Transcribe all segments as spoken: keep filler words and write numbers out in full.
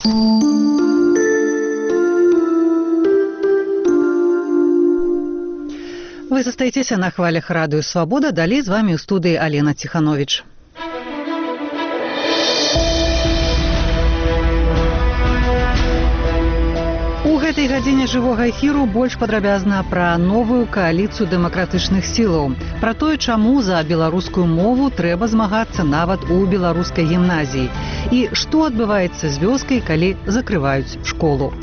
Вы застаетесь на хвалях радио «Свобода». Далее с вами в студии Алена Тиханович. У гэтай гадзіне жывога эфіру больш падрабязна пра новую кааліцыю дэмакратычных сілаў, пра тое, чаму за беларускую мову трэба змагацца нават у беларускай гімназіі і што адбываецца з вёскай, калі закрываюць школу.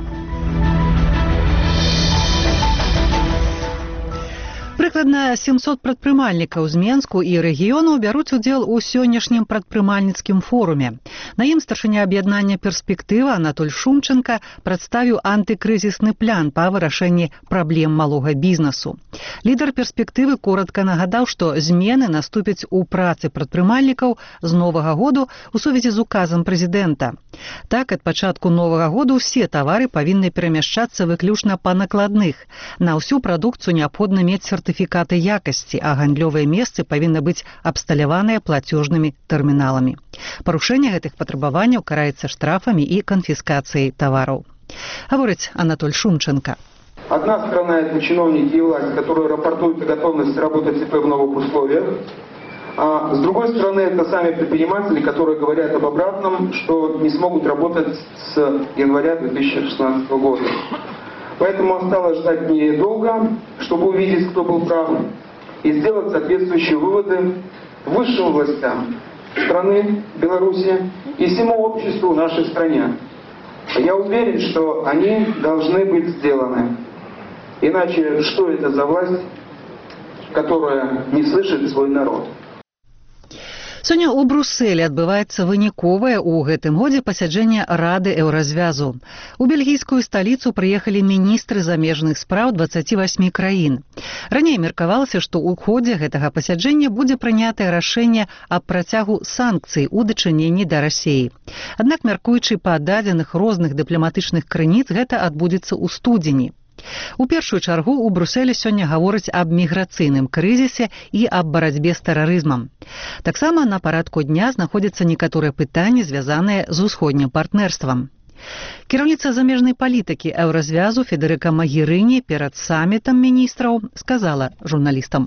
Прыкладна сямсот прадпрымальнікаў з Менску і рэгіёну бяруць удзел у сённяшнім прадпрымальніцкім форуме. На ім старшыня аб'яднання «Перспектыва» Анатоль Шумченко прадставіў антыкрызісны план па вырашэнні праблем малога бізнесу. Лідар «Перспектывы» коратка нагадаў, што змены наступяць у працы прадпрымальнікаў з новага году у сувязі з указам прэзідэнта. Так, ад пачатку новага году ўсе тавары павінны перамяшчацца выключна па накладных. На ўсю прадукцыю неабходна мець сертыфікаты якасці, а гандлёвыя месцы павінны быць абсталяваныя плацёжнымі тэрміналамі. Парушэнне гэтых патрабаванняў караецца штрафамі і канфіскацыяй тавараў. Гаворыць Анатоль Шумченко. Одна сторона – это чиновники и власть, которые рапортуют о готовности работать ИП в новых условиях. А с другой стороны, это сами предприниматели, которые говорят об обратном, что не смогут работать с января две тысячи шестнадцатого года. Поэтому осталось ждать недолго, чтобы увидеть, кто был прав, и сделать соответствующие выводы высшим властям страны, Беларуси и всему обществу в нашей стране. Я уверен, что они должны быть сделаны. Иначе что это за власть, которая не слышит свой народ? Сёння ў Брусэлі адбываецца выніковае ў гэтым годзе пасяджэнне Рады Еўразвязу. У бельгійскую сталіцу прыехалі міністры замежных спраў дваццаці васьмі краін. Раней меркавалася, што ў ходзе гэтага пасяджэння будзе прынятае рашэнне аб працягу санкцый у дачыненні да Расіі. Аднак, мяркуючы па дадзеных розных дыпламатычных крыніц, гэта адбудзецца ў студзені. У першую чаргу у Брусэлі сёння гавораць аб міграцыйным крызісе і аб барацьбе з тэрарызмам. Таксама на парадку дня знаходзяцца некаторыя пытанні, звязаныя з усходнім партнерствам. Кіраўніца замежнай палітыкі Еўразвязу Федэрыка Магерыні перад самітам міністраў сказала журналістам: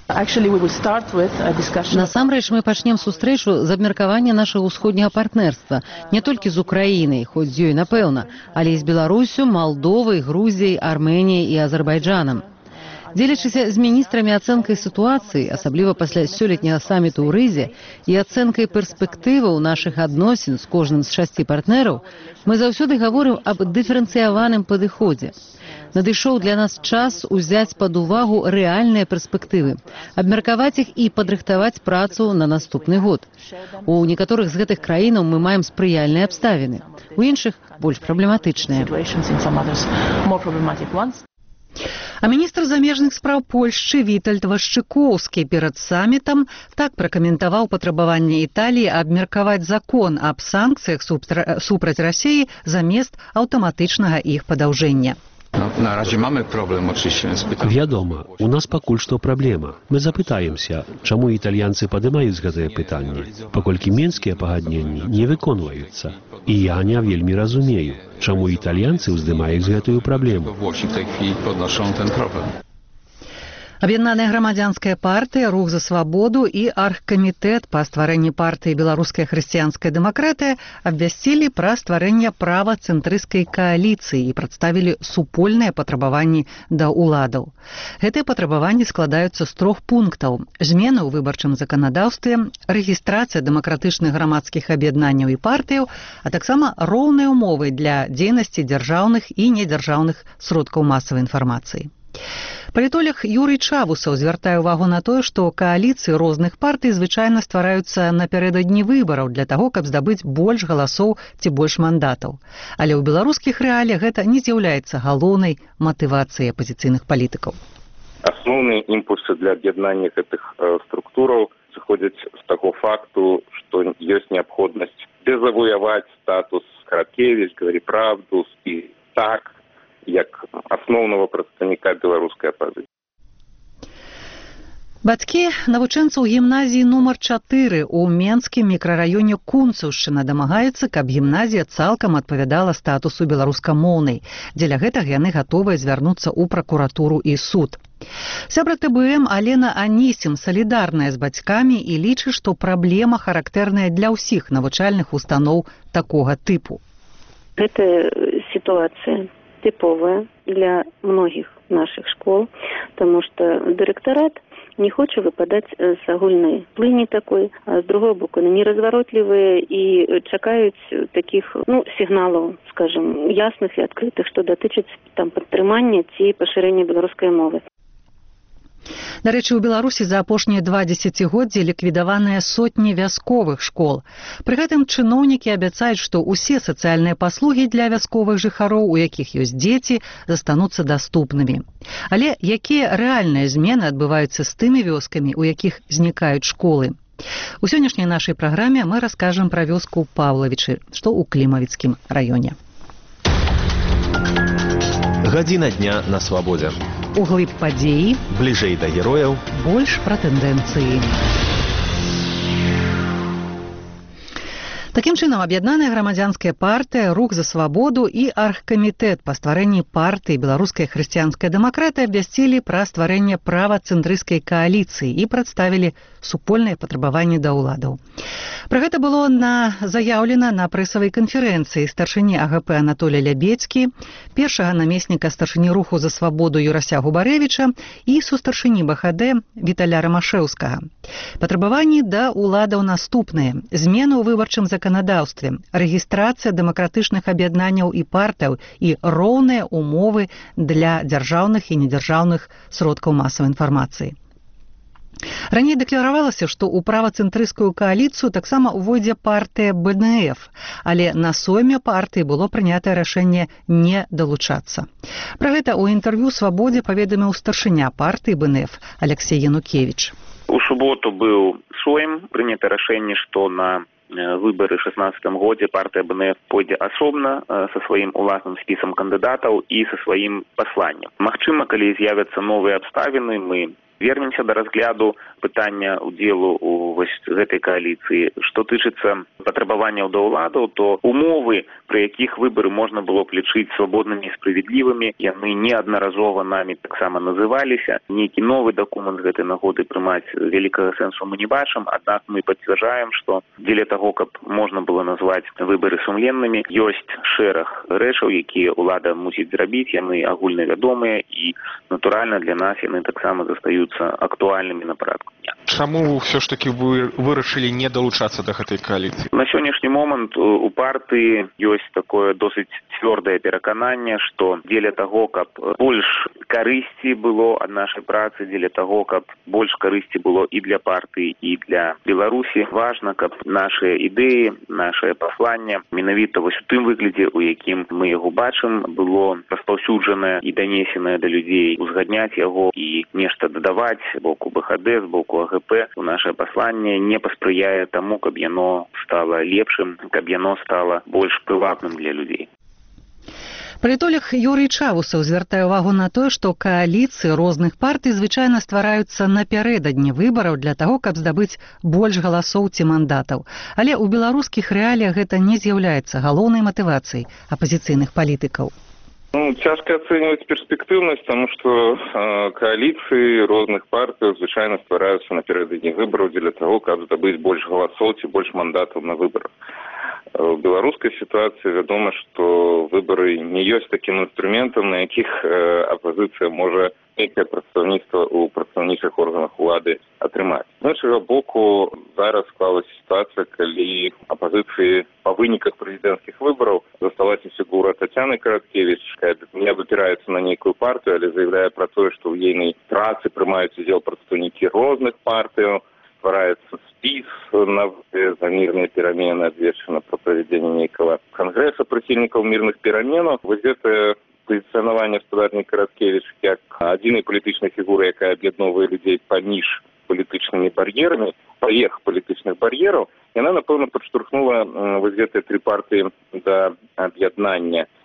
Насамрэч мы пачнем сустрэчу з абмеркавання нашага ўсходняга партнерства не толькі з Украінай, хоць з ёй напэўна, але і з Беларусю, Малдовай, Грузіяй, Арменіяй і Азербайджанам. Дзелячыся з міністрамі ацэнкай сітуацыі, асабліва пасля сёлетняга саміту ў Рызе, і ацэнкай перспектываў нашых адносін з кожным з шасці партнераў, мы заўсёды гаворым аб дыферэнцыяваным падыходзе. Надышоў для нас час узяць пад увагу рэальныя перспектывы, абмеркаваць іх і падрыхтаваць працу на наступны год. У некаторых з гэтых краінаў мы маем спрыяльныя абставіны, у іншых больш праблематычныя. А міністр замежных спраў Польшчы Вітальд Вашчыкоўскі перад самітам так пракаментаваў патрабаванне Італіі абмеркаваць закон аб санкцыях супраць Расіі замест аўтаматычнага іх падаўжэння. Na razie mamy problem oczywiście z pytaniem. Wiadomo, u nas пакуль што праблема. Мы запытаемся, чаму італьянцы падымаюць гэтае пытанне, паколькі менскія пагадненні не выконваюцца. І я не вельмі разумею, чаму італьянцы ўздымаюць гэтую праблему. Włosi w tej chwili podnoszą ten problem. Аб'яднаная грамадзянская партыя, Рух за свабоду і аргкамітэт па стварэнні партыі «Беларуская хрысціянская дэмакратыя» абвясцілі пра стварэнне правацэнтрысцкай кааліцыі і прадставілі супольныя патрабаванні да ўладаў. Гэтыя патрабаванні складаюцца з трох пунктаў: змены ў выбарчым заканадаўстве, рэгістрацыя дэмакратычных грамадскіх аб'яднанняў і партыяў, а таксама роўныя ўмовы для дзейнасці дзяржаўных і недзяржаўных сродкаў масавай інфармацыі. Палітолог Юрый Чавусаў звяртае ўвагу на тое, што кааліцыі розных партый звычайна ствараюцца напярэдадні выбараў для таго, каб здабыць больш галасоў ці больш мандатаў. Але ў беларускіх рэаліях гэта не з'яўляецца галоўнай матывацыяй апазіцыйных палітыкаў. Асноўныя імпульсы для аб'яднання гэтых э, структураў зыходзяць з таго факту, што ёсць неабходнасць дезавуяваць статус Караткевіч, Говори правду і так, як асноўнага прадстаўніка беларускай апазіцыі. Бацькі навучэнцаў гімназіі нумар чатыры ў менскім мікрараёне Кунцэўшчына дамагаюцца, каб гімназія цалкам адпавядала статусу беларускамоўнай. Дзеля гэтага яны гатовыя звярнуцца ў пракуратуру і суд. Сябра тэ бэ эм Алена Анісім салідарная з бацькамі і лічыць, што праблема характэрная для ўсіх навучальных устаноў такога тыпу. Гэта сітуацыя тыповая для многіх наших школ, тому што дырэктарат не хоча выпадаць з агульнай плыні такой, а з другого боку не разваротлівыя і чакаюць такіх, ну, сігналаў, скажем, ясных і адкрытых, што датычыцца там падтрымання ці пашырэння беларускай мовы. Дарэчы, у Беларусі за апошнія два дзесяцігоддзі ліквідаваныя сотні вясковых школ. Пры гэтым чыноўнікі абяцаюць, што ўсе сацыяльныя паслугі для вясковых жыхароў, у якіх ёсць дзеці, застануцца даступнымі. Але якія рэальныя змены адбываюцца з тымі вёскамі, у якіх знікаюць школы? У сённяшняй нашай праграме мы раскажам пра вёску Паўлавічы, што ў Клімавіцкім раёне. Гадзіна дня на свабодзе. Углыб падзеі, бліжэй да герояў, больш пра тэндэнцыі. Такім чынам, аб'яднаная грамадзянская партыя, рух за свабоду і аргкамітэт па стварэнні партыі беларуская хрысціянская дэмакратыя абвясцілі пра стварэнне правацэнтрысцкай кааліцыі і прадставілі супольныя патрабаванні да ўладаў. Пра гэта было на заяўлена на прэсавай канферэнцыі старшыні а гэ пэ Анатолія Лябедзькі, першага намесніка старшыні руху за свабоду Юрася Губарэвіча і сустаршыні бэ ха дэ Віталя Рамашэўскага. Патрабаванні да ўладаў наступныя: змены ў выбарчым заканадаўстве, рэгістрацыя дэмакратычных аб'яднанняў і партыяў і роўныя умовы для дзяржаўных і недзяржаўных сродкаў масавай інфармацыі. Раней дэкларавалася, што ў правацэнтрысцкую кааліцыю таксама ўвойдзе партыя бэ эн эф, але на сойме партыі было прынятае рашэнне не далучацца. Пра гэта ў інтэрв'ю «Свабодзе» паведаміў старшыня партыі бэ эн эф Алексей Янукевіч. У суботу быў сойм, прынята рашэнне, што на выборы в шестнадцатом годзе партия бэ эн эф пойдзе асобна со сваім уласным спісам кандыдатаў і со сваім пасланнем. Магчыма, калі з'явяцца новыя абставіны, мы вернемся до разгляду пытання удзелу у вось гэтай кааліцыі. Што тычыцца патрабаванняў да ўладаў, то умовы, пры якіх выбары можна было б лічыць свабоднымі і справядлівымі, яны неаднаразова намі таксама называліся. Нейкі новы дакумент з гэтай нагоды прымаць вялікага сэнсу мы не бачым, аднак мы пацвярджаем, што дзеля таго, каб можна было назваць выбары сумленнымі, ёсць шэраг рэчаў, якія ўлада мусіць зрабіць, яны агульнавядомыя і, натуральна, для нас яны таксама застаюцца актуальнымі на парадку дня. Чаму ўсё ж такі вы вырашылі не далучацца да гэтай кааліцыі? На сённяшні момант у партыі ёсць такое досыць цвёрдае перакананне, што дзеля таго, каб больш карысці было ад нашай працы, дзеля таго, каб больш карысці было і для партыі, і для Беларусі, важна, каб нашыя ідэі, нашае пасланне менавіта вось у тым выглядзе, у якім мы яго бачым, было распаўсюджанае і данесенае да людзей, узгадняць яго і нешта дадаваць з боку бэ ха дэ, з боку а гэ пэ у нашае пасланне не паспрыяе таму, каб яно стала лепшым, каб яно стала больш прывабным для людзей. Палітолог Юрый Чавусаў звяртае ўвагу на тое, што кааліцыі розных партый звычайна ствараюцца напярэдадні выбараў для таго, каб здабыць больш галасоў ці мандатаў. Але ў беларускіх рэаліях гэта не з'яўляецца галоўнай матывацыяй апазіцыйных палітыкаў. Ну, цяжка ацэньваць перспектыўнасць, таму што э, кааліцыі розных партый звычайна ствараюцца напярэдадні выбараў дзеля таго, каб здабыць больш галасоў ці больш мандатаў на выбарах. У беларускай сітуацыі вядома, што выбары не ёсць такім інструментам, на якіх э, апазіцыя можа нейкае прадстаўніцтва ў прадстаўнічых органах улады атрымаць. З іншага боку, зараз склалася сітуацыя, калі апазіцыі па выніках прэзідэнцкіх выбараў засталася фігура Тацяны Караткевіч, якая не абапіраецца на нейкую партыю, але заявляе пра тое, што ў ейнай працы прымаюць удзел прадстаўнікі розных партыяў, ствараецца спіс на за мірныя перамены, абвешчана пра правядзенне нейкага кангрэса прыхільнікаў мірных пераменаў. Вось гэтае пазіцыянаванне спадарні Караткевіч як адзінай палітычнай фігуры, якая аб'ядноўвае людзей паміж палітычнымі бар'ерамі, паверх палітычных бар'ераў, яна, напэўна, падштурхнула вось гэтыя тры партыі да аб'яднання. У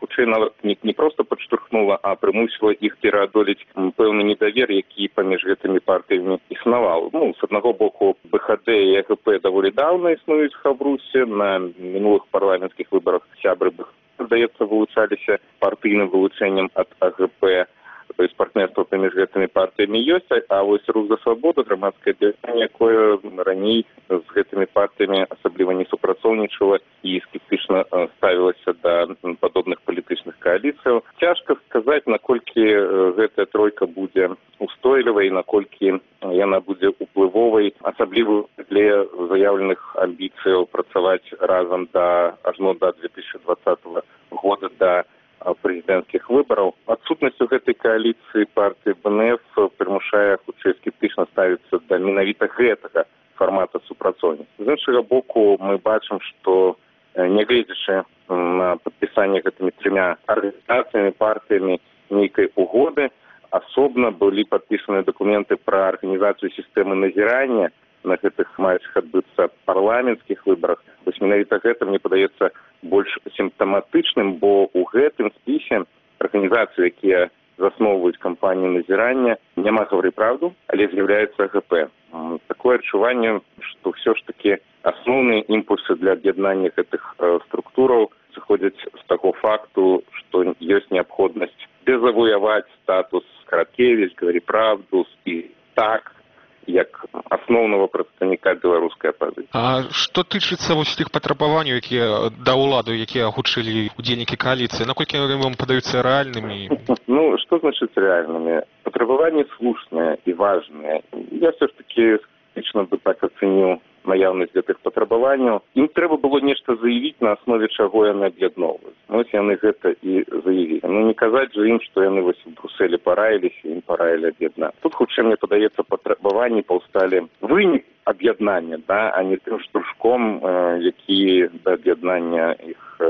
хутчэй нават не, не проста падштурхнула, а прымусіла іх пераадолець пэўны недавер, які паміж гэтымі партыямі існаваў. Ну, з аднаго боку, бэ ха дэ і э гэ пэ даволі даўна існуюць в Хабрусе. На мінулых парламенцкіх выбарах сябры бэ ха дэ, здаецца, вылучаліся партыйным вылучэннем ад а гэ пэ. То есть партнерство паміж гэтымі партыямі ёсць, а вось Рух за свабоду, грамадскае аб'яднанне, якое раней з гэтымі партыямі асабліва не супрацоўнічала і скептычна ставілася да падобных палітычных кааліцыяў. Цяжка сказаць, наколькі гэтая тройка будзе устойлівай, наколькі яна будзе уплывовай, асабліва для заяўленых амбіцыяў працаваць разам да ажно да две тысячи двадцатого года, да прэзідэнцкіх выбараў. Адсутнасць у гэтай кааліцыі партыі бэ эн эф прымушае хутчэй скептычна ставіцца да менавіта гэтага фармата супрацоўніцтва. З іншага боку, мы бачым, што нягледзячы на падпісанне гэтымі трымя арганізацыямі, партыямі нейкай угоды, асобна былі падпісаны дакументы пра арганізацыю сістэмы назірання на гэтых маючых адбыцца парламенцкіх выбарах. Вось менавіта гэта, мне падаецца, больш сімптаматычным, бо ў гэтым спісе арганізацыі, якія засноўваюць кампанію назірання, няма гавары праўду, але з'яўляецца а гэ пэ. Такое адчуванне, што ўсё ж такі асноўныя імпульсы для аб'яднання гэтых э, структураў сыходзяць з таго факту, што ёсць неабходнасць дезавуяваць статус Караткевіч, Гавары правду і так, як асноўнага прадстаўніка беларускай апазіцыі. А што тычыцца вось тых патрабаванняў, якія да ўладу, якія агучылі удзельнікі кааліцыі, наколькі вам падаюцца рэальнымі? Ну, што значыць рэальнымі? Патрабаванні слушныя і важныя. Я все ж таки скептычна бы так ацэніў наяўнасць гэтых патрабаванняў. Ім трэба было нешта заявіць, на аснове чаго яны аб'ядноўваюць. Вось яны гэта і заявілі. Ну, не казаць жа ім, што яны вось у Брусэлі параіліся, ім параілі аб'яднацца. Тут, хутчэй, мне падаецца, патрабаванні паўсталі вынік аб'яднання, да, а не тым штуршком, э, які да аб'яднання іх э,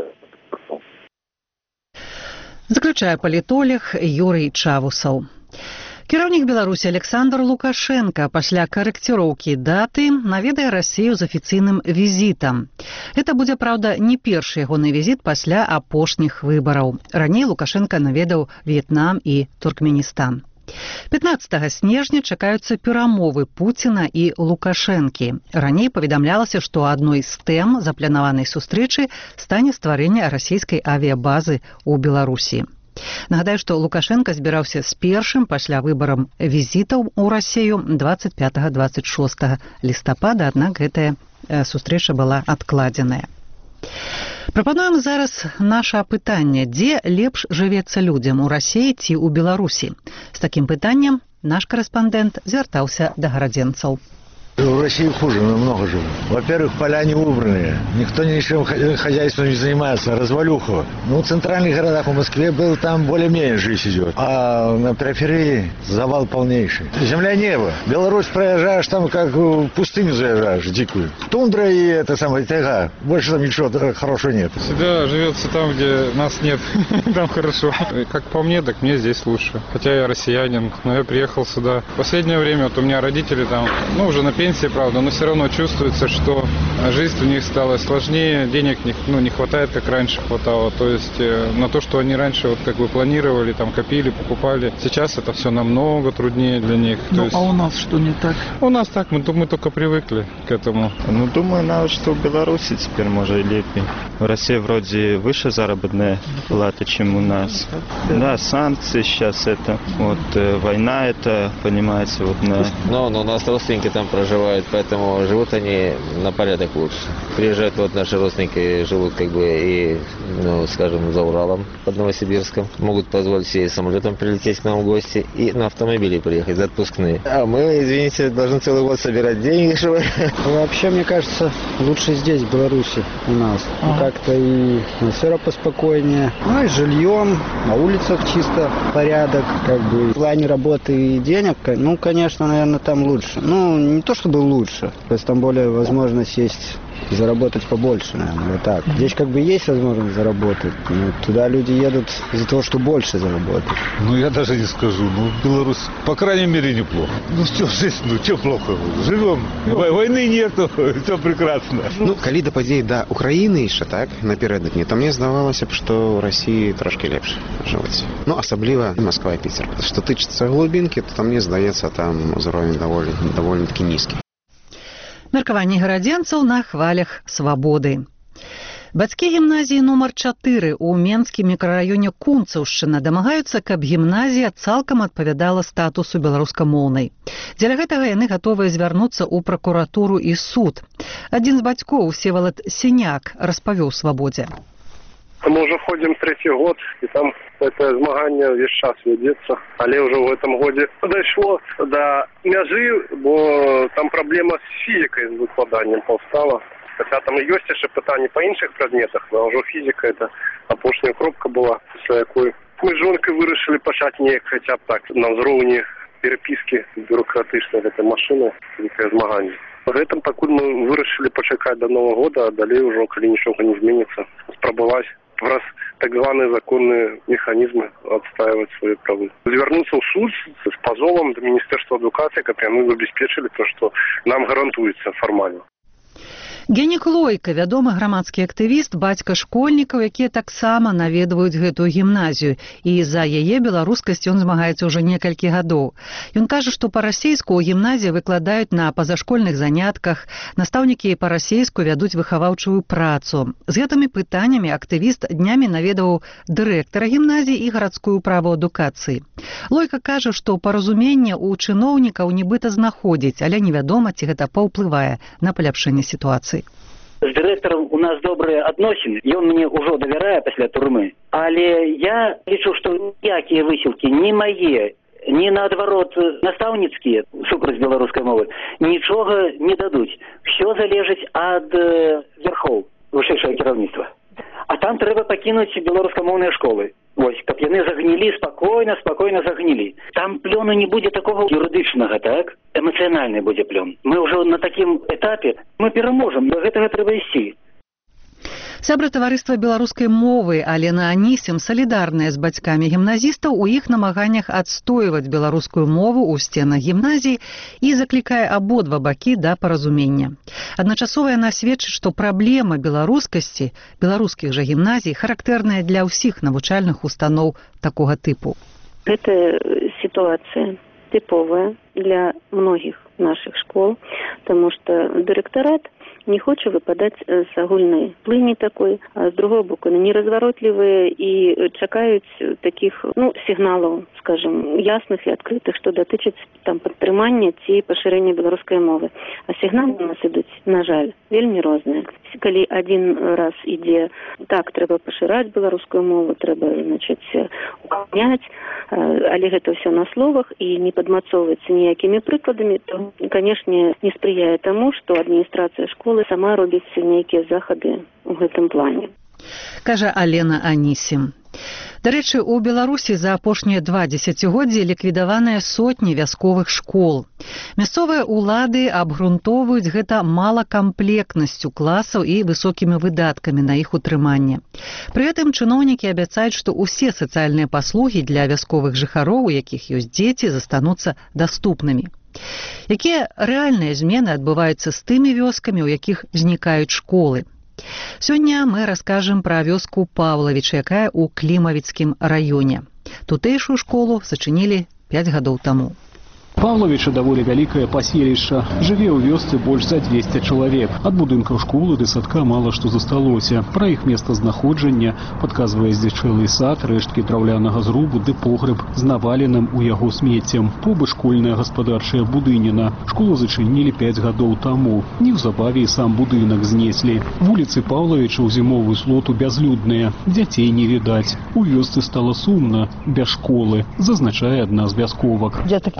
заключае палітолог Юрый Чавусаў. Кіраўнік Беларусі Александр Лукашенко пасля карэкціроўкі даты наведае Расію з афіцыйным візітам. Гэта будзе, праўда, не першы ягоны візіт пасля апошніх выбараў. Раней Лукашенко наведаў В'етнам і Туркменістан. пятнаццатага снежня чакаюцца перамовы Пуціна і Лукашэнкі. Раней паведамлялася, што адной з тэм запланаванай сустрэчы стане стварэнне расійскай авіябазы ў Беларусі. Нагадаю, што Лукашенко збіраўся з першым пасля выбарам візітаў у Расію дваццаць пятага - дваццаць шостага лістапада, аднак гэтая сустрэча была адкладзеная. Прапануем зараз наша апытанне: дзе лепш жывецца людзям, у Расіі ці ў Беларусі? З такім пытаннем наш карэспандэнт звяртаўся да гарадзенцаў. В России хуже, намного живут. Во-первых, поля не убранные. Никто ничем хозяйством не занимается. Развалюха. Ну, в центральных городах, в Москве был, там более-менее жизнь идет. А на периферии завал полнейший. Земля небо. Беларусь проезжаешь, там как в пустыню заезжаешь, дикую. Тундра и это самое, тайга. Больше там ничего хорошего нет. Всегда живется там, где нас нет. Там хорошо. Как по мне, так мне здесь лучше. Хотя я россиянин, но я приехал сюда. В последнее время вот у меня родители там, ну, уже на пенсии, правда, но все равно чувствуется, что жизнь у них стала сложнее, денег не, ну, не хватает, как раньше хватало. То есть э, на то, что они раньше вот как бы планировали, там копили, покупали, сейчас это все намного труднее для них. Ну, есть... а у нас что не так? У нас так, мы, мы только привыкли к этому. Ну, думаю, надо, что в Беларуси теперь, может, лепей. В России вроде выше заработная плата, чем у нас. Да, санкции сейчас это, вот, э, война это, понимаете, вот на... Ну, но у нас родственники там проживают. Поэтому живут они на порядок лучше. Приезжают вот наши родственники, живут как бы и, ну, скажем, за Уралом под Новосибирском. Могут позволить себе самолетом прилететь к нам в гости и на автомобиле приехать за отпускные. А мы, извините, должны целый год собирать деньги, чтобы... Вообще, мне кажется, лучше здесь, в Беларуси, у нас. Ага. Как-то и атмосфера поспокойнее. Ну и жильем, на улицах чисто порядок. Как бы в плане работы и денег, ну, конечно, наверное, там лучше. Ну, не то, что чтобы лучше. То есть там более возможность есть заработать побольше, наверное, вот так. Здесь как бы есть возможность заработать, но туда люди едут из-за того, что больше заработать. Ну, я даже не скажу, ну, Беларусь, по крайней мере, неплохо. Ну, что здесь, ну, что плохо? Живем, войны нету, все прекрасно. Ну, коли до подій до України ще, так, напередодні, то мені здавалося б, що в Росії трошки легше живеться. Ну, особливо Москва і Пітер. Що тичиться глибинки, то мені здається, там узровень доволі, доволі таки низький. Меркаванне гарадзенцаў на хвалях свабоды. Бацькі гімназіі нумар чатыры ў Менскім мікрараёне Кунцаўшчына дамагаюцца, каб гімназія цалкам адпавядала статусу беларускамоўнай. Дзеля гэтага яны гатовыя звярнуцца ў пракуратуру і суд. Адзін з бацькоў, Всеволод Синяк, распавёў свабодзе. Мы уже ходим третий год, и там это змагання весь час ведется. Але уже в этом году дошло до мяжи, бо там проблема с физикой, с выкладанием повстала. Хотя там и есть еще питання по інших предметах, но уже физика это опошня кропка была, після якої ми з жонкою вирішили почати ніяк хоча б так на зровні переписки бюрократичної этой машини, яке змагання. Гэтым пакуль мы вырашылі пачакаць до Нового года, а далей ужо, калі нічога не зменіцца, спрабаваць раз так званыя законныя механізмы адстаивать свои правы. Звярнуцца ў суд з пазовам до Міністэрства адукацыі, каб яны забяспечылі то, што нам гарантуецца фармальна. Генік Лойка, вядомы грамадскі актывіст, бацька школьнікаў, якія таксама наведваюць гэтую гімназію, і за яе беларускасць ён змагаецца ўжо некалькі гадоў. Ён кажа, што па-расейску ў гімназіі выкладаюць на пазашкольных занятках, настаўнікі па-расейску вядуць выхаваўчую працу. З гэтымі пытаннямі актывіст днямі наведаваў дырэктара гімназіі і гарадскую управу адукацыі. Лойка кажа, што паразуменне ў чыноўнікаў нібыта знаходзіць, але невядома, ці гэта паўплывае на паляпшэнне сітуацыі. З дырэктарам у нас добрыя адносіны, ён мне ўжо давярае пасля турмы, але я лічу, што ніякія высілкі ні мае, ні наадварот настаўніцкія супраць беларускай мовы нічога не дадуць. Усё залежыць ад верхоў вышэйшага кіраўніцтва. А там трэба пакінуць беларускамоўныя школы. Вось, каб яны загнілі спакойна, спакойна загнілі. Там плёну не будзе такого юрыдычнага, так? Эмацыянальны будзе плён. Мы ўжо на такім этапе, мы пераможам, до гэтага трэба ісці. Сябра таварыства беларускай мовы Алена Анісім салідарная з бацькамі гімназістаў у іх намаганнях адстойваць беларускую мову ў сценах гімназіі і заклікае абодва бакі да паразумення. Адначасова яна сведчыць, што праблема беларускасці беларускіх жа гімназій характэрная для ўсіх навучальных устаноў такога тыпу. Гэта сітуацыя тыповая для многіх наших школ, тому што дырэктарат не хоча выпадаць з агульнай плыні такой, а з другого боку неразваротлівыя і чакаюць такіх, ну, сігналаў, скажем, ясных і адкрытых, што датычаць там падтрымання ці пашырэння беларускай мовы. А сігналы у нас ідуць, на жаль, вельмі розныя. Калі адзін раз ідзе, так, трэба пашыраць беларускую мову, трэба, значыць, укаўняць, але гэта ўсё на словах і не падмацоўваецца ніякімі прыкладамі, то, канешне, не спрыяе таму, што адміністрацыя школы сама робіць нейкія захады ў гэтым плане. Кажа Алена Анісім. Дарэчы, у Беларусі за апошнія два дзесяцігоддзі ліквідаваныя сотні вясковых школ. Мясцовыя ўлады абгрунтоўваюць гэта малакамплектнасцю класаў і высокімі выдаткамі на іх утрыманне. Пры гэтым чыноўнікі абяцаюць, што ўсе сацыяльныя паслугі для вясковых жыхароў, у якіх ёсць дзеці, застануцца даступнымі. Якія рэальныя змены адбываюцца з тымі вёскамі, у якіх знікаюць школы? Сёння мы раскажам пра вёску Павлавіча, якая ў Клімавіцкім раёне. Тутэйшую школу зачынілі пяць гадоў таму. Павлавіча даволі вялікае паселішча. Жыве ў вёсцы больш за дзвесце чалавек. Ад будынкаў школы да садка мала што засталося. Пра іх месцазнаходжанне падказвае здзічэлы сад, рэшткі драўлянага зрубу ды погреб з наваленым у яго смеццем. Побач школьная гаспадарчая будыніна. Школу зачынілі пяць гадоў таму. Неўзабаве і сам будынак знеслі. Вуліцы Павлавіча ў зімовую слоту бязлюдныя. Дзяцей не відаць. У вёсцы стала сумна, без школы, зазначае адна з вясковак. Дзетак няма.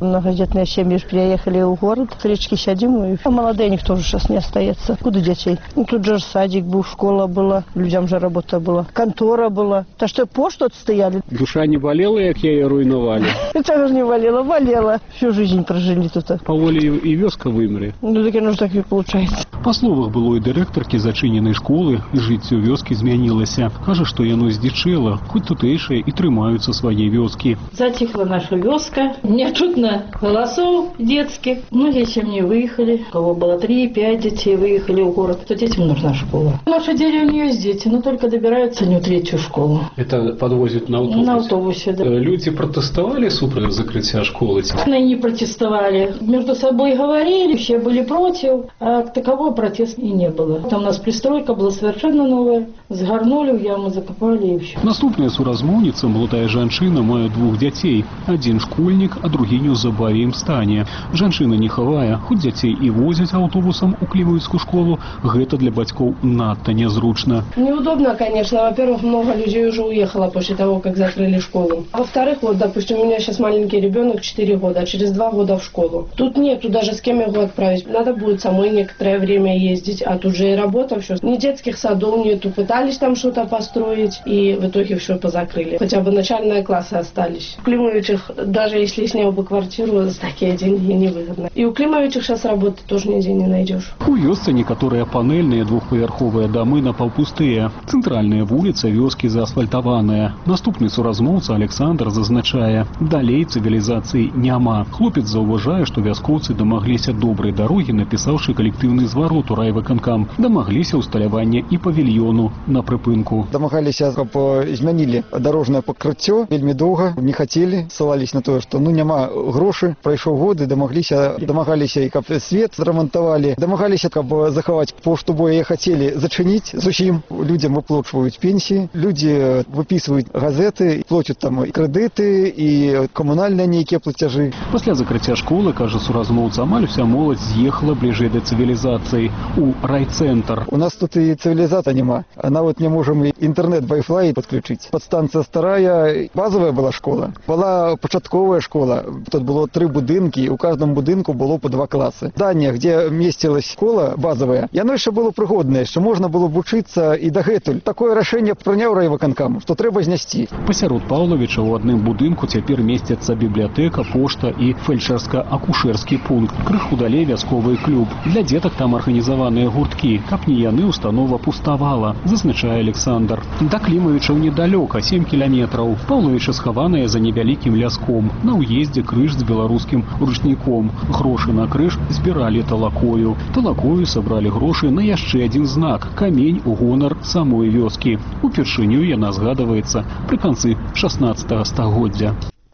многодетные семьи приехали в город, с речки сядем, и а молодые никто же сейчас не остается. Куда детей? Ну, тут же садик был, школа была, людям же работа была, контора была. Так что пошту отстояли. Душа не болела, как я ее руйновали? Это же не болела, болела. Всю жизнь прожили тут. Поволі і вёска вымре. Ну, так оно же так и получается. Па словах былой дырэктаркі зачыненай школы, жыццё вёскі змянілася. Кажа, што яно здзічэла, хоць тутэйшыя і трымаюцца свае вёскі. Затихла наша вёска, не чутно голосов детских. Многие семьи выехали, у кого было три-пять детей, выехали в город. То детям нужна школа. В нашей деревне есть дети, но только добираются не в третью школу. Это подвозят на автобусе? На автобусе, да. Люди протестовали супротив закрытия школы? Они не протестовали. Между собой говорили, все были против, а такового протеста и не было. Там у нас пристройка была совершенно новая. Сгорнули в яму, закопали и все. Наступная суразмоўніца, молодая жанчына, мае двух дзяцей. Адзін школьнік, а другі неўзабаве ім стане. Жанчына не хавае, хоць дзяцей і возяць аўтобусам у клівуецкую школу, гэта для бацькоў надта нязручна. Неудобно, конечно. Во-первых, много людей уже уехало после того, как закрыли школу. Во-вторых, вот, допустим, у меня сейчас маленький ребенок, четыре года, а через два года в школу. Тут нету даже с кем его отправить. Надо будет самой некоторое время ездить, а тут же и работа, все. Ни детских садов нету. Пытались там что-то построить, и в итоге все позакрыли. Хотя бы начальные классы остались. В Климовичах, даже если снял бы квартиру, за такие деньги невыгодно. И у Климовичах сейчас работы тоже нигде не найдешь. У вёсцы некаторыя панельныя двухпавярховыя дамы напаўпустыя. Цэнтральная вуліца вёскі заасфальтаваная. Наступны суразмоўца Александр зазначае, далей цывілізацыі няма. Хлопец заўважае, што вяскоўцы дамагліся добрай дарогі, напісаўшы калектыўны зварот у райвыканкам. Дамагліся ўсталявання і павільёну на прыпынку. Дамагаліся, каб змянілі дарожнае пакрыццё, вельмі доўга не хацелі, ссылались на тое, што ну няма грошы, прайшоў годы, дамагліся, дамагаліся і каб свет зрамантавалі, дамагаліся, каб захаваць пошту, бо яе хацелі зачыніць зусім. Людзям выплачваюць пенсіі, людзі выпісваюць газеты, плацяць там і крэдыты, і камунальныя нейкія плацяжы. Пасля закрыцця школы, кажа суразмоўца, амаль уся моладзь з'ехала бліжэй да цывілізацыі, у райцэнтр. У нас тут і цывілізацыя няма, а нават не можам і інтэрнэт, вай-фай падключыць. Падстанцыя старая, базовая была школа, была пачатковая школа, тут было тры будынкі, у каждом будынку было по два класы. Здание, где месцілась школа базовая, яно яшчэ было прыгоднае, што можна было б вучыцца і дагэтуль. Такое рашэнне прыняў райвыканкам, што трэба знесці. Пасярод Паўлавіча ў адным будынку цяпер месцяцца бібліятэка, пошта і фельчарска-акушэрскі пункт. Крыху далей вясковы клуб. Для дзетак там арганізаваныя гурткі. Каб не яны, установа пуставала, зазначае Александр. Да Клімавічаў недалёка, сем кіламетраў. Паўлавіча схаваная за невялікім ляском. На ўездзе крыж з беларускім ручніком. Грошы на крыж збіралі талакою. Талакою сабралі грошы на яшчэ адзін знак – камень у гонар самой вёскі. Упершыню яна згадваецца пры канцы шаснаццатага стагоддзя.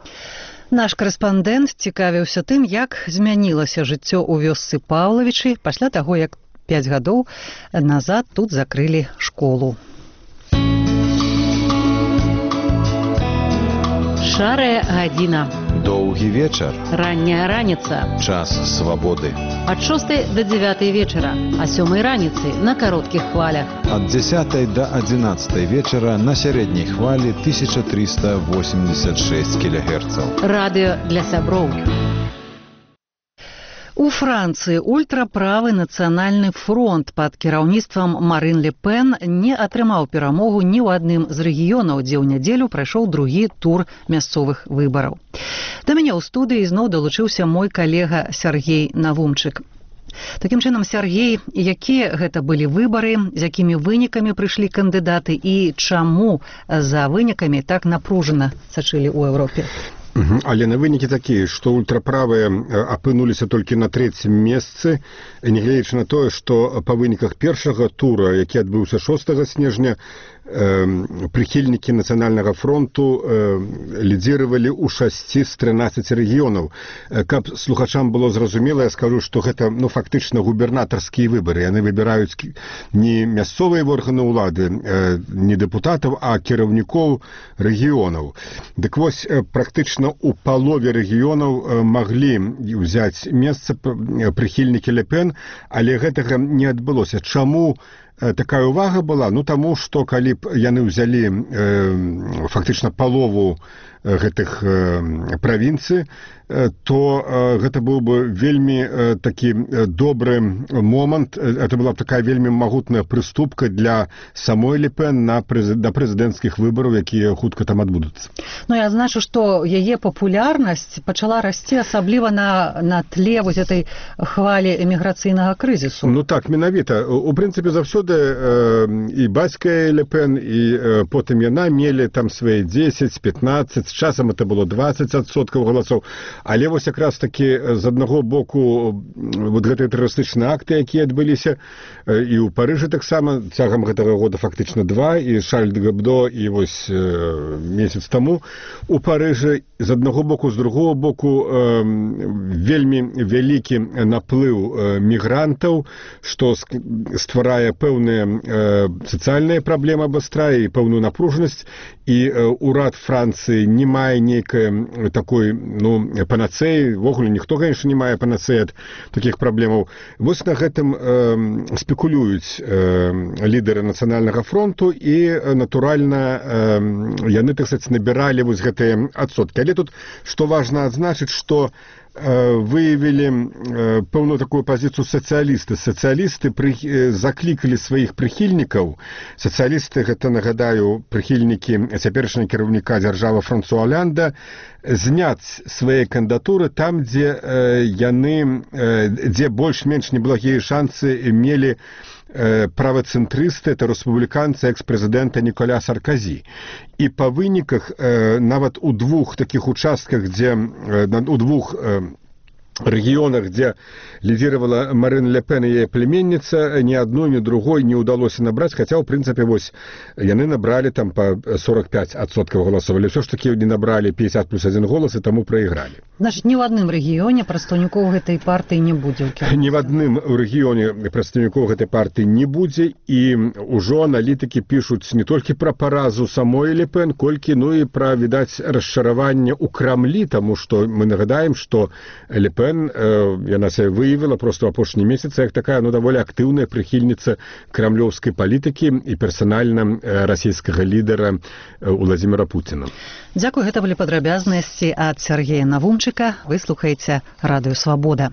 Наш корэспандэнт цікавіўся тым, як змянілася жыццё ў вёсцы Паўлавічы пасля таго, як пяць гадоў назад тут закрылі школу. Шарая гадзіна. Доўгі вечар. Ранняя раніца. Час свабоды. Ад шостай да дзявятай вечара, а сёмай раніцы на кароткіх хвалях. Ад дзясятай да адзінаццатай вечара на сярэдняй хвалі тысяча трыста восемьдесят шесть кілогерцаў. Радыё для сяброў. У Францыі ультраправы нацыянальны фронт пад кіраўніцтвам Марын Ле Пен не атрымаў перамогу ні ў адным з рэгіёнаў, дзе ў нядзелю прайшоў другі тур мясцовых выбараў. Да мяне ў студыі зноў далучыўся мой калега Сяргей Навумчык. Такім чынам, Сяргей, якія гэта былі выбары, з якімі вынікамі прыйшлі кандыдаты і чаму за вынікамі так напружана сачылі ў Еўропе? Але на вынікі такія, што ультраправыя апынуліся толькі на трэцім месцы, нягледзячы на тое, што па выніках першага тура, які адбыўся шостага снежня, прыхільнікі нацыянальнага фронту лідзіравалі ў шасці з трынаццаці рэгіёнаў. Каб слухачам было зразумела, я скажу, што гэта ну, фактычна губернатарскія выбары. Яны выбіраюць не мясцовыя органы ўлады, не дэпутатаў, а кіраўнікоў рэгіёнаў. Дык вось, практычна у палове рэгіёнаў маглі ўзяць месца прыхільнікі Ле Пен, але гэтага не адбылося. Чаму такая ўвага была? Ну, таму, што калі б яны ўзялі э, фактычна палову гэтых правінцый, то гэта быў бы вельмі такі добры момант. Это была б такая вельмі магутная прыступка для самой Ле Пен на да прэзідэнцкіх выбараў, якія хутка там адбудуцца. Ну, я значу, што яе папулярнасць пачала расці асабліва на, на тле вось этой хвалі эміграцыйнага крызісу. Ну так, менавіта. У прынцыпе, заўсёды э, і бацька Ле Пен, і э, потым яна мелі там свае дзесяць пятнаццаць, з часам это было дваццаць адсоткаў галасоў. Але вось якраз такі з аднаго боку вот гэтыя тэрарыстычныя акты, якія адбыліся і ў Парыжы таксама цягам гэтага года фактычна два, і Шарль де Габдо, і вось э, месяц таму у Парыжы. З аднаго боку, з другого боку э, вельмі вялікі наплыў э, мігрантаў, што стварае пэўныя э, сацыяльныя праблемы, абастрае і пэўную напружанасць, і э, урад Францыі не мае нейкай такой, ну, панацеі, вогуле ніхто, конечно, не мае панацеі ад такіх праблемаў. Вось на гэтым э, спекулююць э, лідары нацыянальнага фронту, і, натуральна, э, яны, так сказать, набіралі вось гэтыя адсоткі. Але тут, што важна адзначыць, што выявілі пэўную такую пазіцыю сацыялісты. Сацыялісты пры... заклікалі сваіх прыхільнікаў. Сацыялісты, гэта, нагадаю, прыхільнікі цяперашняга кіраўніка дзяржавы Франсуа Олянда, зняць свае кандыдатуры там, дзе э, яны, э, дзе больш-менш неблагія шансы мелі правацэнтрысты, это рэспубліканцы экс-прэзідэнта Ніколя Сарказі. І па выніках нават у двух такіх участках, дзе у двух рэгіёнах, дзе лідзіравала Марин Ле Пен і яе племянніца, ні адной, ні другой не ўдалося набраць, хаця, ў прынцыпе, вось, яны набралі там па сорок пять адсоткаў галасоў, але ўсё ж такі не набралі пятьдесят плюс один голас, і таму прайгралі. Значыць, ні ў адным рэгіёне прадстаўнікоў гэтай партыі не будзе? Ні в адным рэгіёне прадстаўнікоў гэтай партыі не будзе, і ўжо аналітыкі пішуць не толькі пра паразу самой Ле Пен, колькі, ну і пра, відаць, расчараванне ў Крамлі, таму што мы нагадаем, што Ле Пен, яна сябе выявіла просто ў апошнія месяцы як такая, ну, даволі актыўная прыхільніца крамлёўскай палітыкі і персанальна расійскага лідара Владзіміра Пуціна. Дзякуй, гэта былі падрабязнасці ад Сергея Навумчыка. Вы слухаеце Радыё Свабода.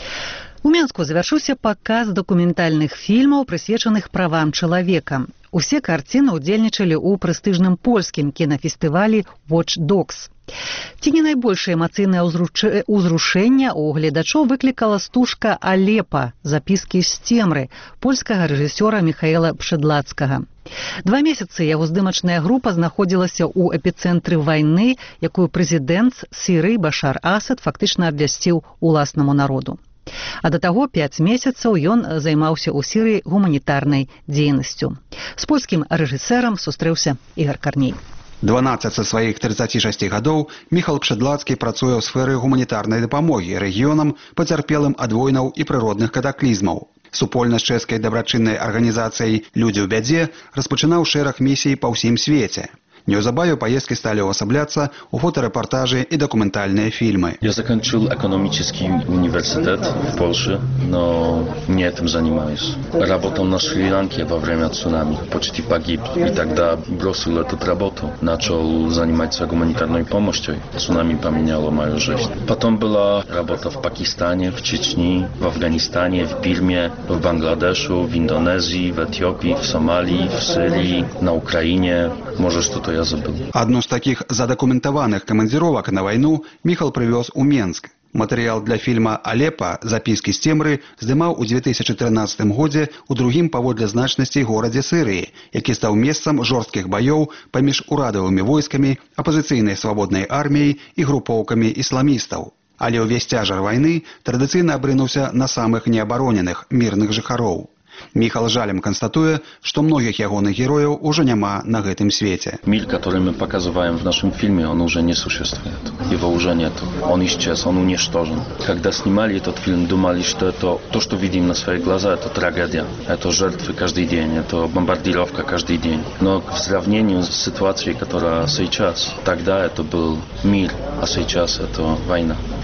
У Менску завяршыўся паказ дакументальных фільмаў, прысвечаных правам чалавека. Усе карціны ўдзельнічалі ў прэстыжным польскім кінафестывалі Watch Dogs. Ці не найбольшае эмацыйнае ўзрушэнне ў гледачоў выклікала стужка «Алепа. Запіскі з цемры» польскага рэжысёра Міхаэла Пшэдлацкага. Два месяцы яго здымачная група знаходзілася ў эпіцэнтры вайны, якую прэзідэнт Сірыі Башар Асад фактычна абвясціў уласнаму народу. А да таго пяць месяцаў ён займаўся ў Сірыі гуманітарнай дзейнасцю. З польскім рэжысэрам сустрэўся Ігар Карней. дванаццаць са сваіх трыццаці шасці гадоў Міхал Пшэдлацкі працуе ў сферы гуманітарнай дапамогі рэгіёнам, пацярпелым ад войнаў і прыродных катаклізмаў. Супольна з чэшскай дабрачыннай арганізацыяй «Людзі ў бядзе» распачынаў шэраг місій па ўсім свеце. Неўзабаве поездки стали уособляться у фоторепортажи и документальные фильмы. Я закончил экономический университет в Польше, но не этим занимаюсь. Работал на Шри-Ланке во время цунами, почти погиб. И тогда бросил эту работу, начал заниматься гуманитарной помощью. Цунами поменяло мою жизнь. Потом была работа в Пакистане, в Чечне, в Афганистане, в Бирме, в Бангладеше, в Индонезии, в Эфиопии, в Сомалии, в Сирии, на Украине. Может, что-то я забыл. Одну з таких задокументованных командировок на войну Міхал привез у Менск. Матэрыял для фільма «Алепа. Запіскі з цемры» здымаў у две тысячи тринадцатым годзе у другім паводле значнасці горадзе Сырыі, які стаў месцам жорсткіх баёў паміж урадавымі войскамі, апазіцыйнай свабоднай арміяй і групоўкамі ісламістаў. Але ўвесь цяжар вайны традыцыйна абрынуўся на самых неабароненых мірных жыхароў. Міхал жалем констатуе, что многих ягоных героев уже нема на гэтым свете. Мир, который мы показываем в нашем фильме, он уже не существует. Его уже нет. Он исчез, он уничтожен. Когда снимали этот фильм, думали, что это то, что видим на свои глаза, это трагедия. Это жертвы каждый день, это бомбардировка каждый день. Но в сравнении с ситуацией, которая сейчас, тогда это был мир, а сейчас это война.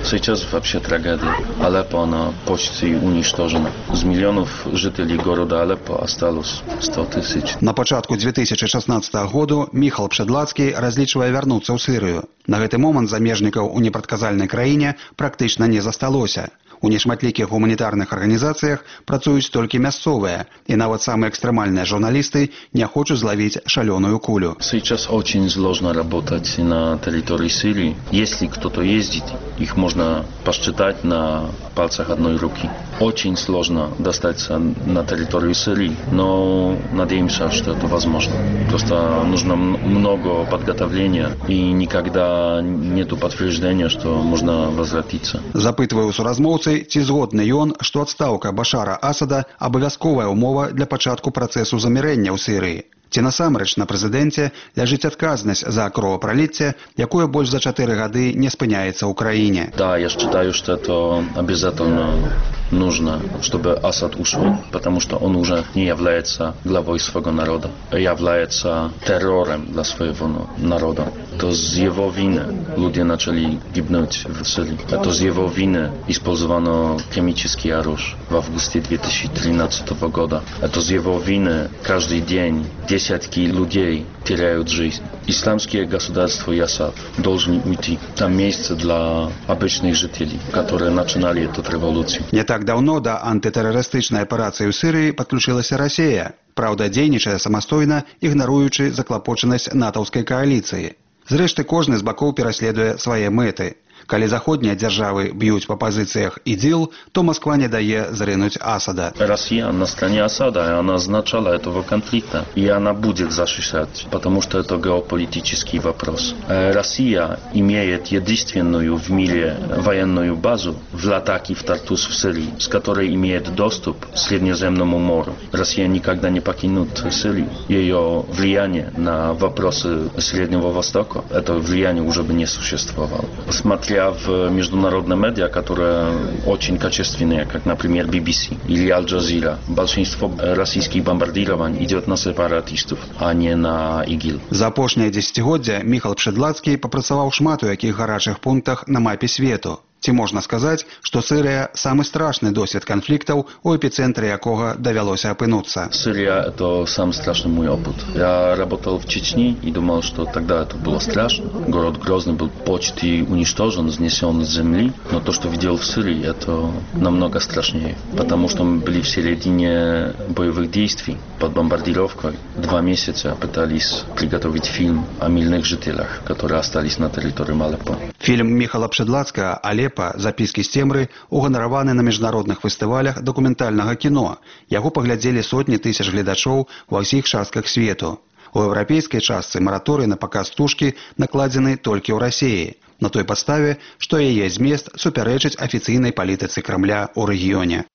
Сейчас вообще трагедия. Алеппо, она почти уничтожена. Из миллионов жителей города Алеппо осталось сто тысяч. На пачатку две тысячи шестнадцатого году Міхал Пшэдлацкі разлічвае вярнуцца ў Сырыю. На гэты момант замежнікаў у непрадказальнай краіне практычна не засталося. У нешматлікіх гуманітарных арганізацыях працуюць толькі мясцовыя, і нават самыя экстрэмальныя журналісты не хочуць зловить шалёную кулю. Сейчас очень сложно работать на территории Сирии. Если кто-то ездит, их можно посчитать на пальцах одной руки. Очень сложно достаться на территорию Сирии, но надеемся, что это возможно. Просто нужно много подготовления, и никогда нету подтверждения, что можно возвратиться. Запытваю у суразмоўцы, ці згодны ён, што адстаўка Башара Асада абавязковая умова для пачатку працэсу замірэння ў Сірыі. Ці насамрэч на прэзідэнце ляжыць адказнасць за кровапраліцце, якое больш за чатыры гады не спыняецца ў краіне. Да, я считаю, что это обязательно нужно, чтобы Асад ушел, потому что он уже не является главой своего народа, а является террором для своего народа. To z jego winy ludzie zaczęli ginąć w Syrii. To z jego winy использовано chemiczny оружие w августе две тысячи тринадцатого года. To z jego winy każdy dzień dziesiątki ludzi теряют жизнь. Исламское государство и Асад должны уйти. Там место для обычных жителей, которые начинали эту революцию. Не так давно до антытэрарыстычнай аперацыі ў Сырыі падключылася Расія. Праўда, дзейнічае самастойна, ігнаруючы заклапочанасць натаўскай кааліцыі. Зрэшты, кожны з бакоў пераследуе свае мэты. Калі заходнія дзяржавы б'юць па пазіцыях ідзіл, то Москва не дае зрынуць Асада. Россия на стороне Асада, и она начала этого конфликта, и она будет защищать, потому что это геополитический вопрос. Россия имеет единственную в мире военную базу в Латаки в Тартус в Сирии, с которой имеет доступ к Средиземному морю. Россия никогда не покинет Сирию. Ее влияние на вопросы Среднего Востока, это влияние уже бы не существовало. Смотря в международные медиа, которые очень качественные, как, например, би би си или Аль Джазира, большинство российских бомбардирований идет на сепаратистов, а не на ИГИЛ. За апошнія дзесяцігоддзя Міхал Пшэдлацкі папрацаваў шмат у якіх гарачых пунктах на мапе свету. Ці можна сказаць, што Сырыя самы страшны досвед канфліктаў, у эпицентре якога давялося апынуцца. Сирия – это самый страшный мой опыт. Я работал в Чечне и думал, что тогда это было страшно. Город Грозный был почти уничтожен, снесен с земли. Но то, что видел в Сирии, это намного страшнее. Потому что мы были в середине боевых действий под бомбардировкой. Два месяца пытались приготовить фильм о мирных жителях, которые остались на территории Алеппо. Фильм Міхала Пшэдлацкага «Алеппо. Записки з цемры» уганараваны на міжнародных фестывалях дакументальнага кіно. Яго паглядзелі сотні тысяч гледачоў ва ўсіх частках свету. У еўрапейскай частцы мараторый на паказ стужкі накладзены толькі ў Расіі, на той падставе, што яе змест супярэчыць афіцыйнай палітыцы Крамля ў рэгіёне.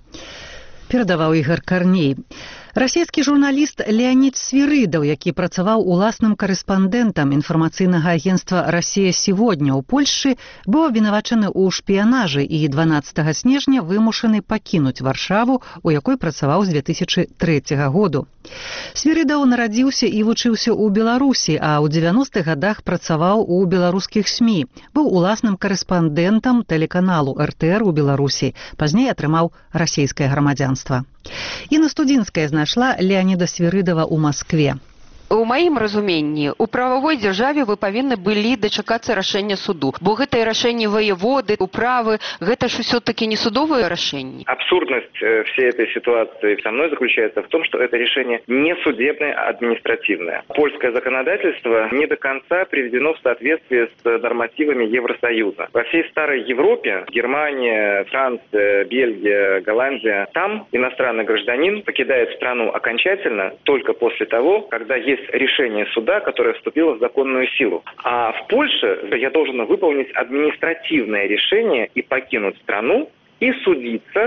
Перадаваў Ігор Карней. Расійскі журналіст Леонід Свірыдаў, які працаваў уласным карэспандэнтам інфармацыйнага агенцтва «Россия сегодня» ў Польшчы, быў абвінавачаны ў шпіянажы і дванаццатага снежня вымушаны пакінуць Варшаву, у якой працаваў з две тысячи трэцяга году. Свірыдаў нарадзіўся і вучыўся ў Беларусі, а ў дзевяностых гадах працаваў у беларускіх СМІ, быў уласным карэспандэнтам тэлеканалу эр тэ эр у Беларусі, пазней атрымаў расійскае грамадзянства. Інна Студзінская знайшла Леоніда Свірыдава ў Маскве. У маім разуменні, у правовой дзяржаве вы павінны былі дачакацца рашэння суду, бо гэтае рашэнне воеводы, управы, гэта ж усё-таки не судовое рашэнне. Абсурдность всей этой ситуации со мной заключается в том, что это решение не судебное, а административное. Польское законодательство не до конца приведено в соответствие с нормативами Евросоюза. Во всей старой Европе, Германия, Франция, Бельгия, Голландия, там иностранный гражданин покидает страну окончательно только после того, когда есть решение суда, которое вступило в законную силу. А в Польше я должен выполнить административное решение и покинуть страну, и судиться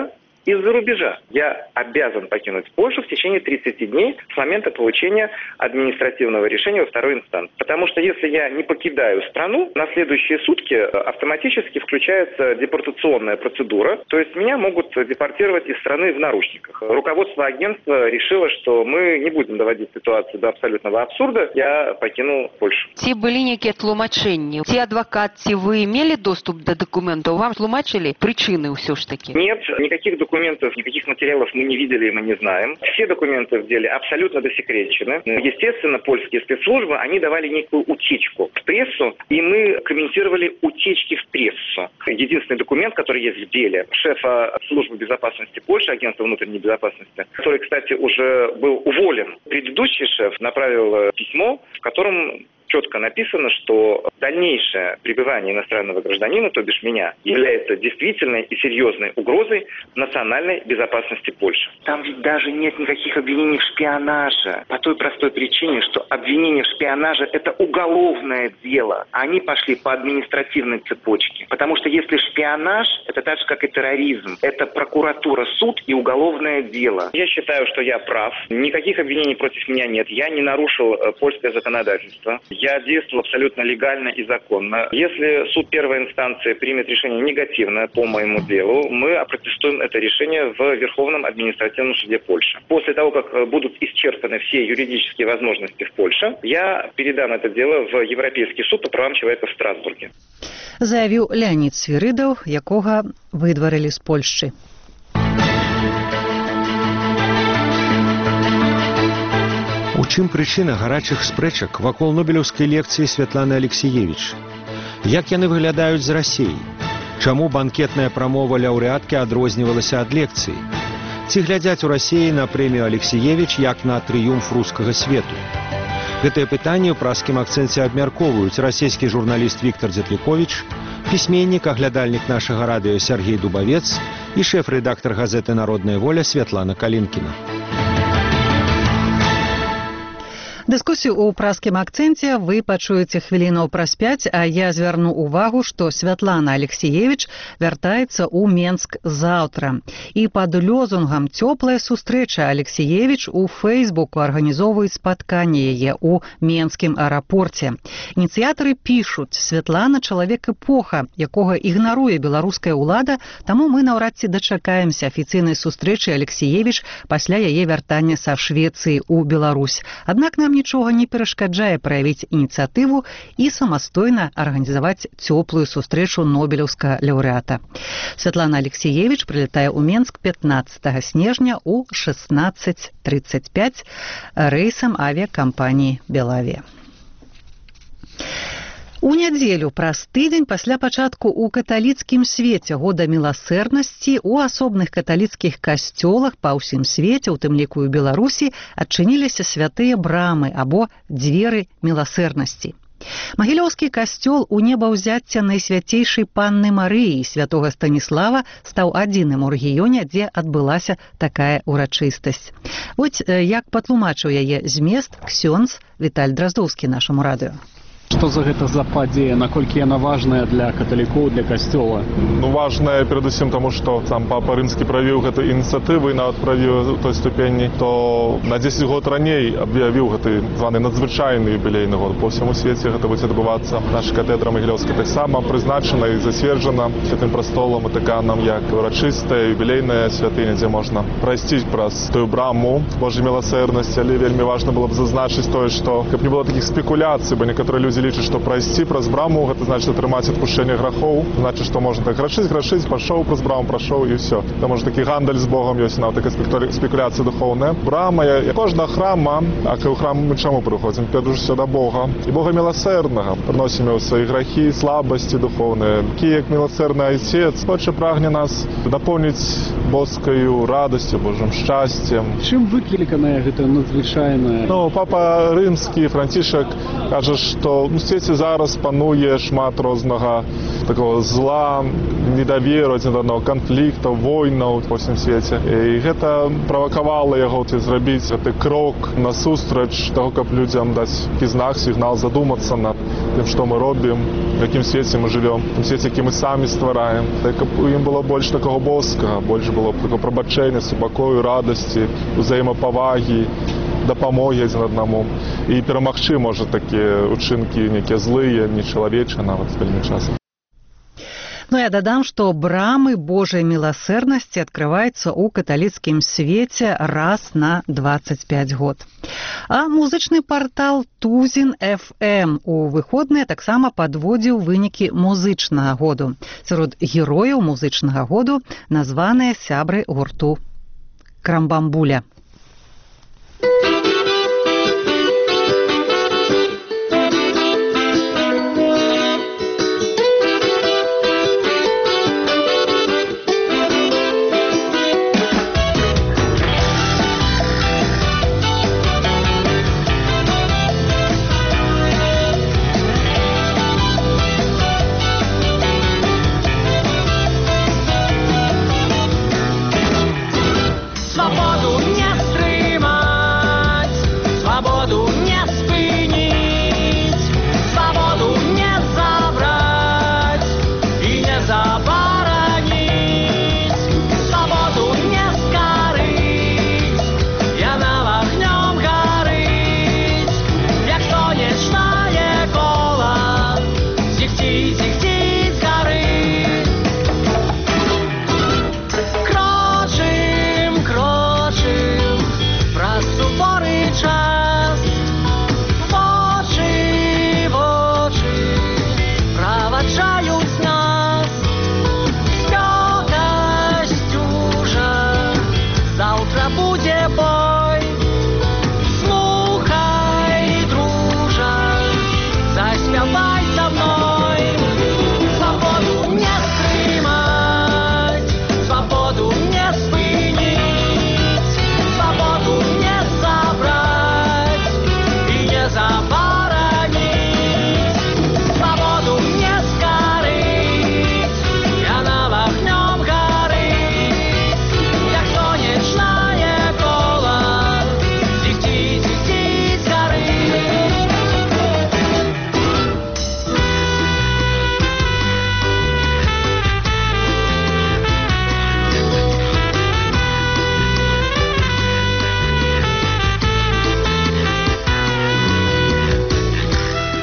из-за рубежа. Я обязан покинуть Польшу в течение тридцати дней с момента получения административного решения во второй инстанции. Потому что если я не покидаю страну, на следующие сутки автоматически включается депортационная процедура, то есть меня могут депортировать из страны в наручниках. Руководство агентства решило, что мы не будем доводить ситуацию до абсолютного абсурда. Я покинул Польшу. Ці былі нейкія тлумачэнні? Ці адвакат, ці вы мелі доступ до документов? Вам тлумачили причины все ж таки? Нет, никаких документов, никаких материалов мы не видели и мы не знаем. Все документы в деле абсолютно досекречены. Естественно, польские спецслужбы, они давали некую утечку в прессу, и мы комментировали утечки в прессу. Единственный документ, который есть в деле шефа службы безопасности Польши, агентства внутренней безопасности, который, кстати, уже был уволен. Предыдущий шеф направил письмо, в котором четко написано, что дальнейшее пребывание иностранного гражданина, то бишь меня, является действительной и серьезной угрозой национальной безопасности Польши. Там ведь даже нет никаких обвинений в шпионаже. По той простой причине, что обвинение в шпионаже – это уголовное дело. А они пошли по административной цепочке. Потому что если шпионаж – это так же, как и терроризм. Это прокуратура, суд и уголовное дело. Я считаю, что я прав. Никаких обвинений против меня нет. Я не нарушил польское законодательство. Я действовал абсолютно легально и законно. Если суд первой инстанции примет решение негативное по моему делу, мы опротестуем это решение в Верховном административном суде Польши. После того, как будут исчерпаны все юридические возможности в Польше, я передам это дело в Европейский суд по правам человека в Страсбурге. Заявіў Леонид Свиридов, якога выдварылі з Польшчы. У чым прычына гарачых спрэчак вакол нобелеўскай лекцыі Святланы Алексіевіч? Як яны выглядаюць з Расіяй? Чаму банкетная прамова лаўрэаткі адрознівалася ад лекцыі? Ці глядзяць у Расіі на прэмію Алексіевіч як на трыумф рускага свету? Гэтыя пытанні ў праскім акцэнце абмяркоўваюць расійскі журналіст Віктор Дзетліковіч, пісьменнік, аглядальнік нашага радыё Сергей Дубавец і шэф-рэдактар газеты «Народная воля» Святлана Калінкіна. Дыскусію ў праскім акцэнце вы пачуеце хвілінаў праз пяць, а я звярну ўвагу, што Святлана Алексіевіч вяртаецца ў Менск заўтра. І пад лозунгам «Цёплая сустрэча» Алексіевіч у Фэйсбуку арганізоўваюць спатканне яе ў Менскім аэрапорце. Ініцыятары пішуць: «Святлана – чалавек эпоха, якога ігнаруе беларуская ўлада, таму мы наўрад ці дачакаемся афіцыйнай сустрэчы Алексіевіч пасля яе вяртання са Швецыі ў Беларусь. Аднак нам нічога не перашкаджае праявіць ініцыятыву і самастойна арганізаваць цёплую сустрэчу нобелеўскага лаўрэата». Святлана Алексіевіч прылятае ў Менск пятнаццатага снежня ў шэснаццаць трыццаць пяць рэйсам авіякампаніі «Белавия». У нядзелю праз тыдзень пасля пачатку ў каталіцкім свеце года міласэрнасці у асобных каталіцкіх касцёлах па ўсім свеце, у тым ліку і Беларусі, адчыніліся святыя брамы або дзверы міласэрнасці. Магілёўскі касцёл у небаўзяцця Найсвяцейшай Панны Марыі святога Станіслава стаў адзіным у рэгіёне, дзе адбылася такая ўрачыстасць. Вось як патлумачыў яе змест ксёндз Віталь Драздоўскі нашаму радыё. Что за гэта за падзея, наколькі яна важная для каталікоў, для касцёла? Ну, важная перадусім тому, што сам папа рымскі правіў гэту ініцыятыву і нават правіў той ступені, то на дзесяць год раней аб'явіў гэты званы надзвычайны юбілейны год. По ўсяму свеце гэта будзе адбывацца. Наша катедра Магілёўская таксама прызначана і зацверджана Святым прастолам Ватыканам як урачыстая юбілейная святыня, дзе можна прайсці праз тую браму Божай міласэрнасці, але вельмі важна было б зазначыць тое, што каб не было такіх спекуляцый, бо некаторыя людзі лічаць, што прайсці праз браму гэта значыць атрымаць адпушчэнне грахоў, значыць, што можна так грашыць, грашыць, пашоў праз браму, прашоў і ўсё. Таму ж такі гандаль з Богом ёсць, нават такая спекуляцыя духоўная. Брама, як кожна храма, а ў храм мы чаму прыходзім? Перш за ўсё да Бога і Бога міласэрнага. Прыносім яго свае грахі, слабасці духоўныя. Такі як міласэрны Айцец хоча, прагне нас дапоўніць боскаю радасцю, Божым шчасцем. Чым выкліканая гэта надзвычайная? Ну, папа рымскі Францішак кажа, што у свеце зараз пануе шмат рознага такого зла, недаверу адзін да аднаго, канфліктаў, войнаў па ўсім свеце. І гэта правакавала яго зрабіць гэты крок насустрач таго, каб людзям даць такі знак, сігнал задумацца над тым, што мы робім, в якім свеце мы жывём, в тым свеце, які мы самі ствараем. Так, каб у ім было больш такого боскага, больш было такого прабачэння, супакою, радасці, узаемапавагі, дапамогі адзін аднаму. І перамагчы, можа, такія учынкі некія злыя, нечалавечыя нават вельмі часам. Ну, я дадам, што брамы Божай міласэрнасці адкрываюцца ў каталіцкім свеце раз на дваццаць пяць год. А музычны партал Тузін эф эм у выходныя таксама падводзіў вынікі музычнага году. Сярод герояў музычнага году названыя сябры гурту Крамбамбуля.